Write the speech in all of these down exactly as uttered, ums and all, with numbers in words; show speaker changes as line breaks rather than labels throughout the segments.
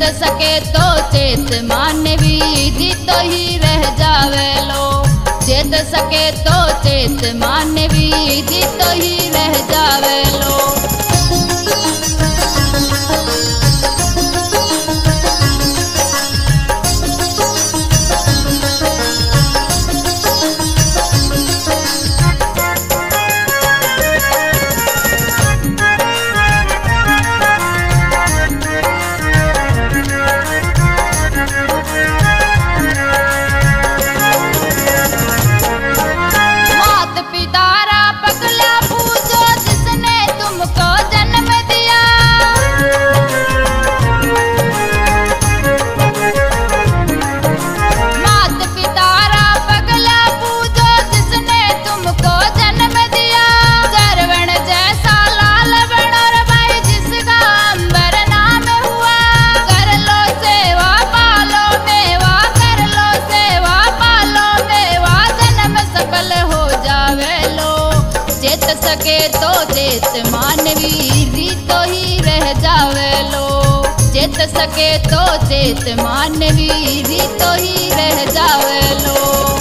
चेत सके तो चेत मानवी तो ही रह जावे लो। चेत सके तो चेत मानवी तो ही रह जावे लो। चेत सके तो चेत मानवी तो ही रह जावे लो। चेत सके तो चेत मानवी तो ही रह जावे लो।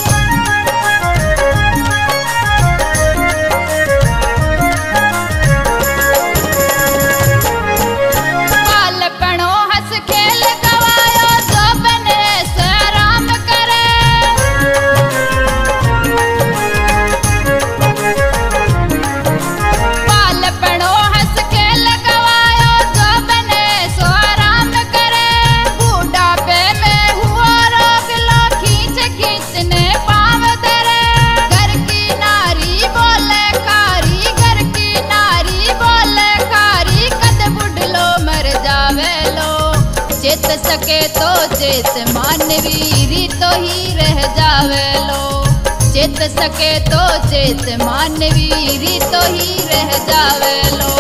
चेत सके तो चेत मानवी तो ही रह जावे लो। चेत सके तो चेत मानवी तो ही रह जावे लो।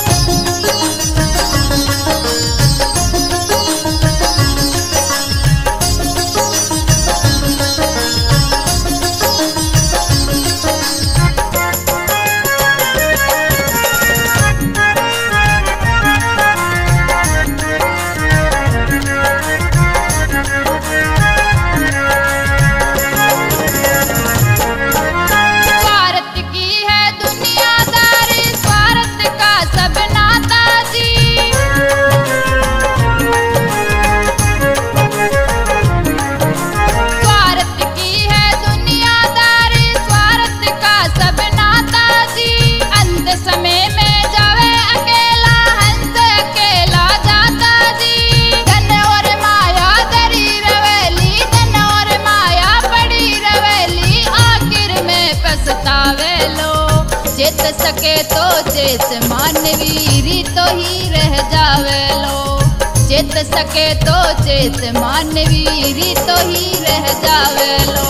चेत सके तो चेत मानवी तो ही रह जावे लो। चेत सके तो चेत मानवी तो ही रह जावे लो।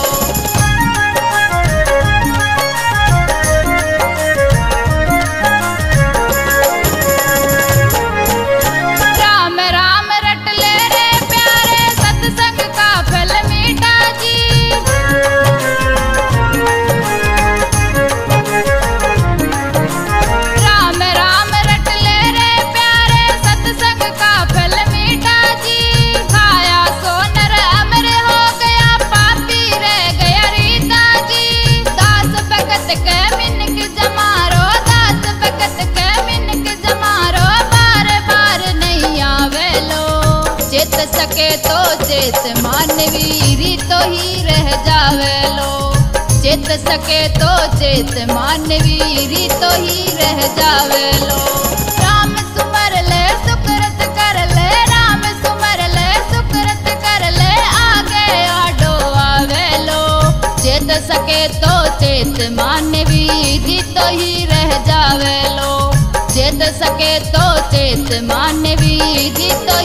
चेत सके तो चेत मानवी तो ही रह जावे लो। चेत सके तो चेत मानवी तो ही रह जावे लो। राम सुमर ले सुकृत कर ले, राम सुमर ले सुकृत कर ले, आगे आडो आवे लो। चेत सके तो चेत मानवी तो ही रह जावे लो। चेत सके तो चेत मानवी तो